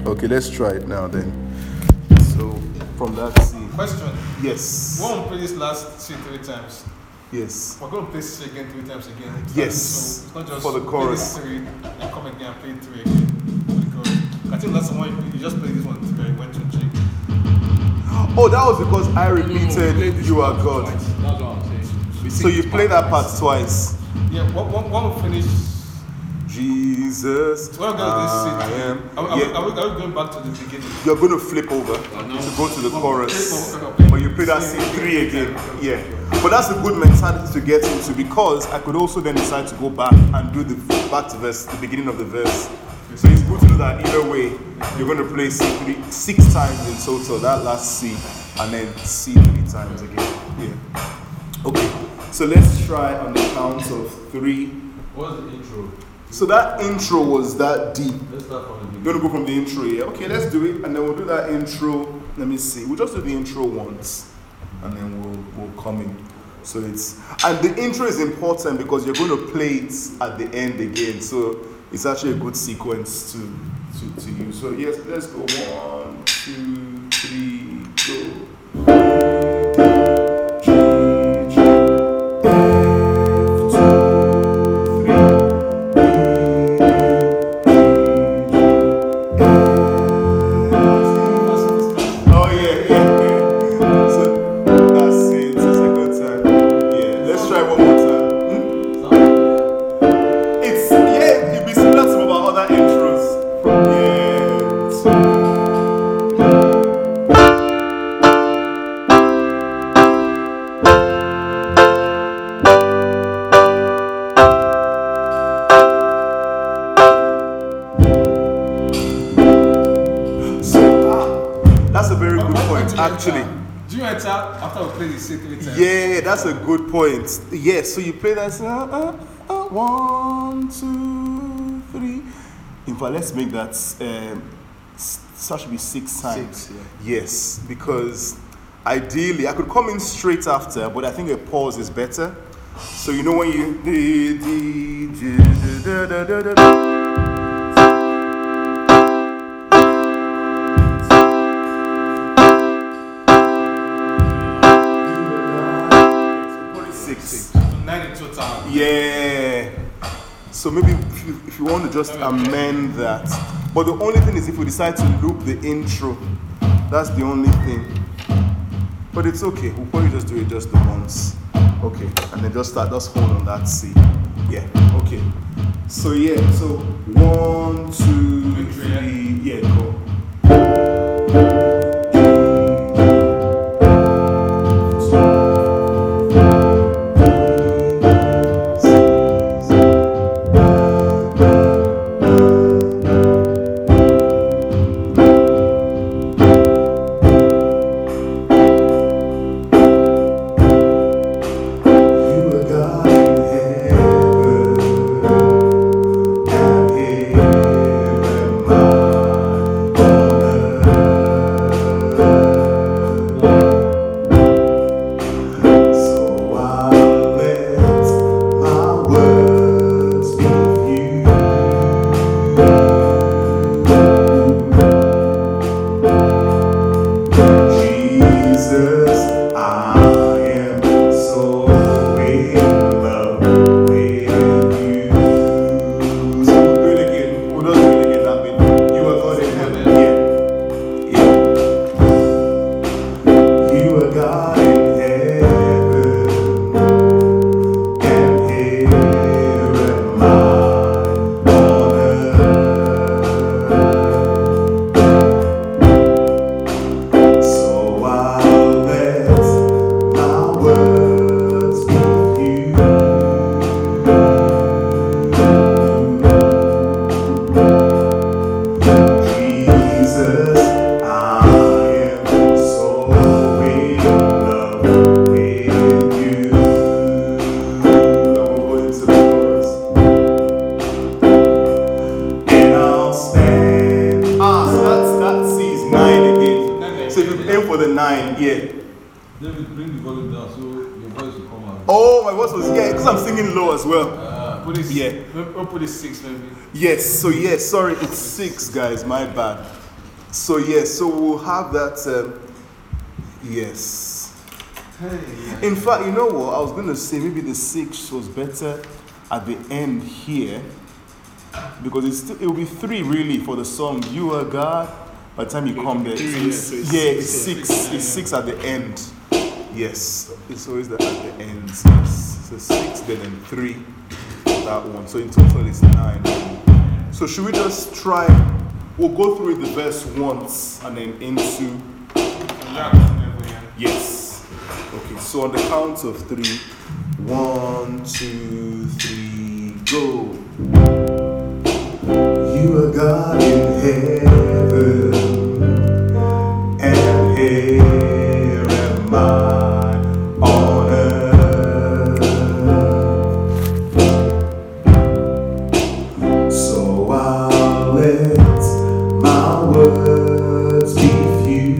Okay, let's try it now then. So from that C. Question. Yes. We won't play this last C 3 times. Yes. We're going to play C again 3 times again. Yes. So it's not just for the chorus. play this 3 and come again and play 3 again. For the chorus. I think last time you just played this one 3 and went to G. Oh, that was because I repeated "You Are God." That's what I'm saying. So you play that part twice. Yeah, one will finish. Jesus, We're going to this C. am. Are Yeah. we going back to the beginning? You're going to flip over to go to the chorus, but you play that C3 again. Yeah, but that's a good mentality to get into, because I could also then decide to go back and do the back to verse, the beginning of the verse. So it's good to do that either way. You're going to play C3 6 times in total, that last C, and then C3 times again. Yeah. Okay, so let's try on the count of 3. What's the intro? So that intro was that deep. Let's start from the beginning. You're gonna go from the intro, yeah? Okay, let's do it, and then we'll do that intro. Let me see. We'll just do the intro once, and then we'll come in. So and the intro is important because you're going to play it at the end again. So it's actually a good sequence to use. So yes, let's go 1, 2, 3, go. Yeah, that's a good point. Yes, so you play that 1, 2, 3. In fact, let's make that that should be 6 times. 6, yeah. Yes, because ideally I could come in straight after, but I think a pause is better. So you know when you yeah. So maybe if you want to just amend that. But the only thing is if we decide to loop the intro, that's the only thing. But it's okay. We'll probably just do it just the once. Okay. And then just hold on that C. Yeah. Okay. So yeah. So 1, 2, 3. Yeah. Go. Put it 6 maybe. Yes, so yes, sorry, it's 6 guys, my bad. So yes, so we'll have that. Yes. In fact, you know what? I was going to say maybe the 6 was better at the end here, because it will be 3 really for the song "You Are God." By the time you come there, it's 6. It's 6 at the end. Yes, it's always at the end. Yes. So 6, then 3 for that one. So in total it's 9. So should we just try? We'll go through the verse once and then into. Yes. Okay. So on the count of 3, 1, 2, 3, go. You are God in heaven, and here am I on earth. So I'll let my words be few.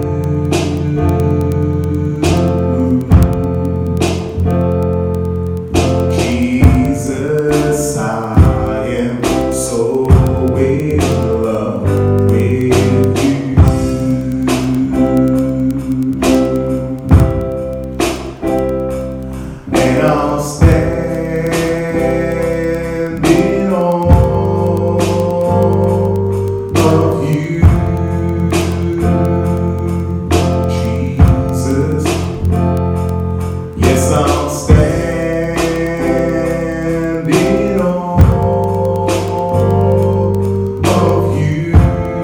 Jesus, I am so in love with you. And I'll stand in awe of you, Jesus. Yes, I'll stand in awe of you.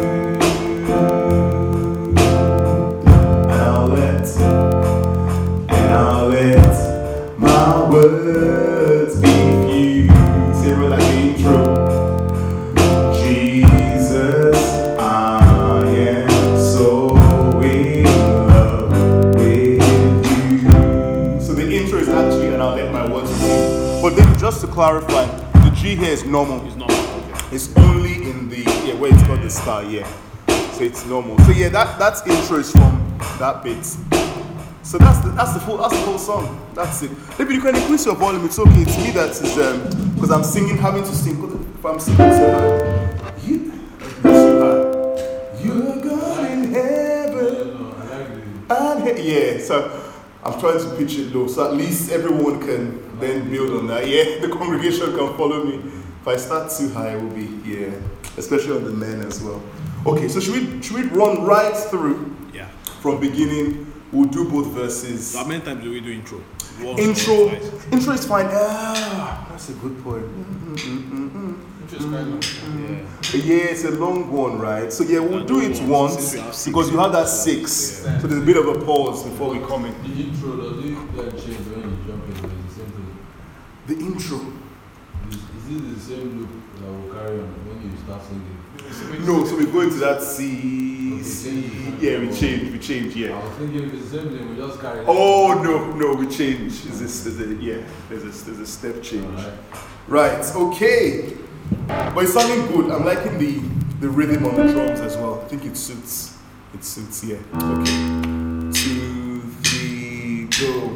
And I'll let my words be few. Say it like the intro. Jesus, I am so in love with you. So the intro is actually, and I'll let my words be few. But then just to clarify, the G here is normal. It's not. It's only in the where it's got the star, So it's normal. So yeah, that's intro is from that bit. So that's the whole song. That's it. Maybe you can increase your volume. It's okay. It's me that is because I'm singing, having to sing. If I'm singing so high, you are God in heaven. Yeah. So I'm trying to pitch it low, so at least everyone can then build on that. Yeah, the congregation can follow me. If I start too high, it will be especially on the men as well. Okay, so should we run right through? Yeah. From beginning? We'll do both verses. So how many times do we do intro? Intro is fine. That's a good point. Intro is quite long. Yeah, it's a long one, right? So yeah, we'll do it once because you have that 6. So there's a bit of a pause before we come in. The intro, does it change when you jump in? It's the same thing. The intro. Is it the same loop that will carry on when you start singing? No, so we go into that C. Yeah, we change. I was thinking if it's the same thing, we just carry on. Oh no, we change. There's a step change. Right, okay. But it's sounding good. I'm liking the rhythm on the drums as well. I think it suits. Yeah. Okay. 2, 3, go.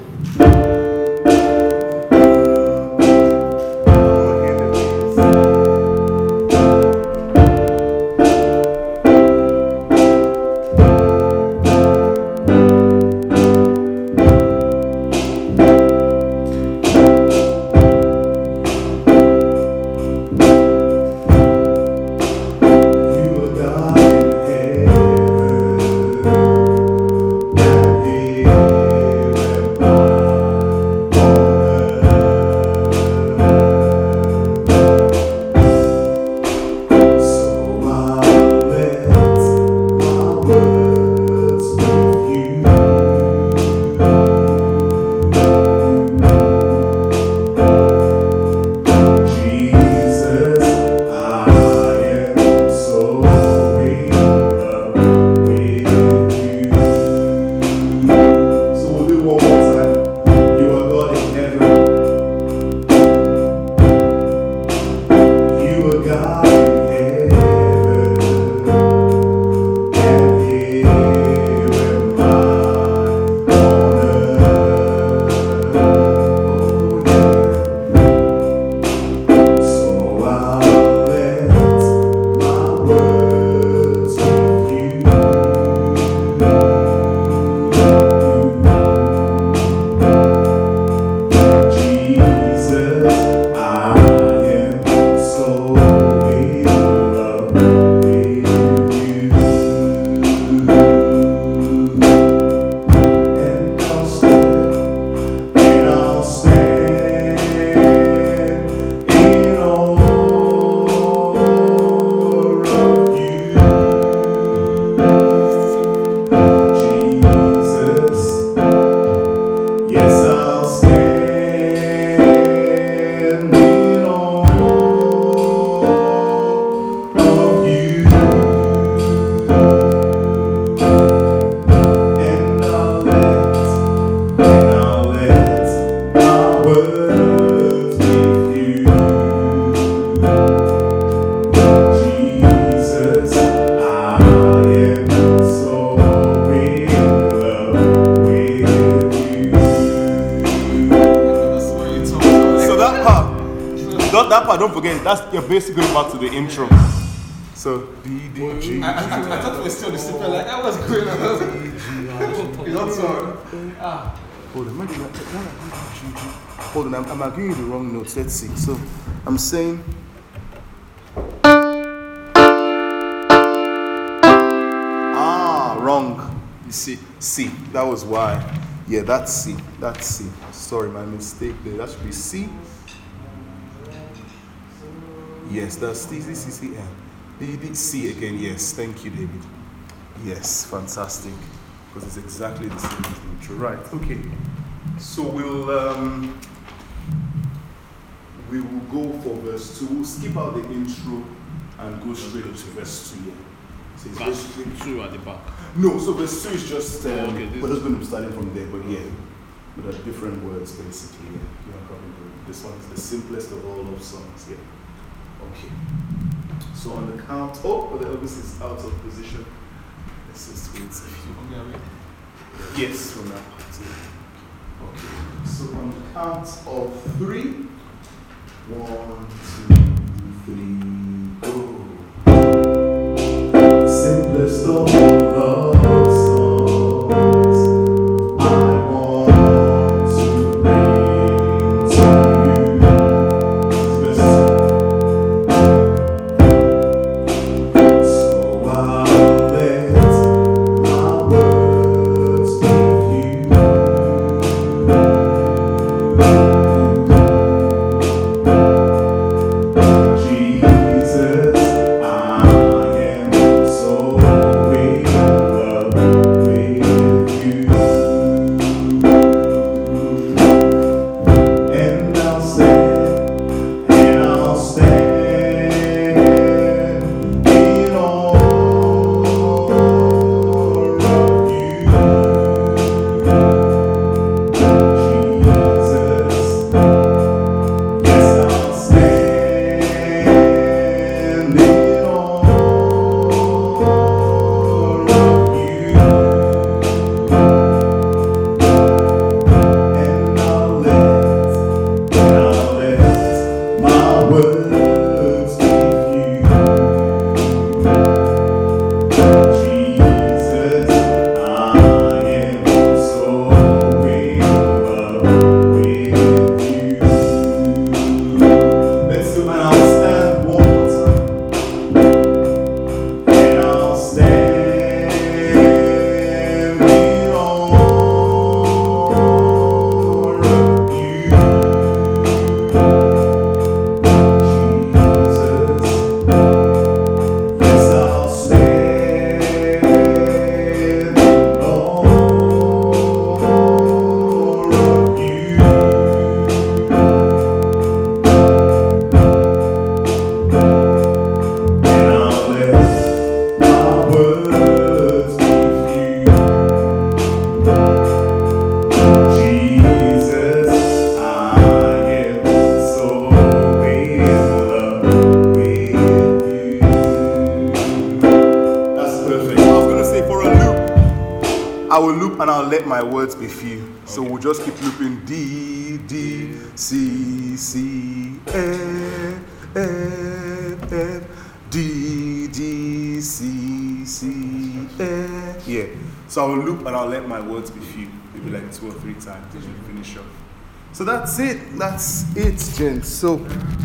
don't forget, you're basically going back to the intro. So, D, D, G. I thought we were still the simple, like, I was going on. You don't know. Hold on, hold on, I'm giving you the wrong notes. Let's see. So, I'm saying. Wrong. You see, C. That was why. Yeah, that's C. That's C. Sorry, my mistake there. That should be C. Yes, that's C, C, C, C, C again. Yes, thank you, David. Yes, fantastic. Because it's exactly the same as the intro. Right, okay. So we will go for verse 2. We'll skip out the intro and go straight into verse 2 here. So it's Verse 2 at the back. No, so verse 2 is just, okay, we're just going to be starting from there, but yeah, with different words basically. Yeah. You know, probably this one is the simplest of all love songs. Yeah. Okay. So on the count, but the Elvis is out of position. Let's just wait a few. Yes, from that part. Okay. So on the count of 3, 1, 2, 3, go. Simplest of all love songs, I want to bring to you. So I'll let my words give you. Jesus, I am so in love with you, and I'll stand in all of you, Jesus. Yes, I'll stand in all of you, and I'll let my words give you. Jesus, I am so in love with you. Let's do it. I'll stand one more time. And I'll stand in all of you, Jesus. Yes, I'll stand in all of you. And I'll let my words give you. Jesus, I am so in love with you. That's perfect. I was going to say for a loop, I will loop and I'll let my words be few. So we'll just keep looping D, D, C, C, F, F, F, D, D, C, C, F. Yeah. So I'll loop and I'll let my words be few. Maybe like 2 or 3 times till we finish up. So that's it. That's it, gents. So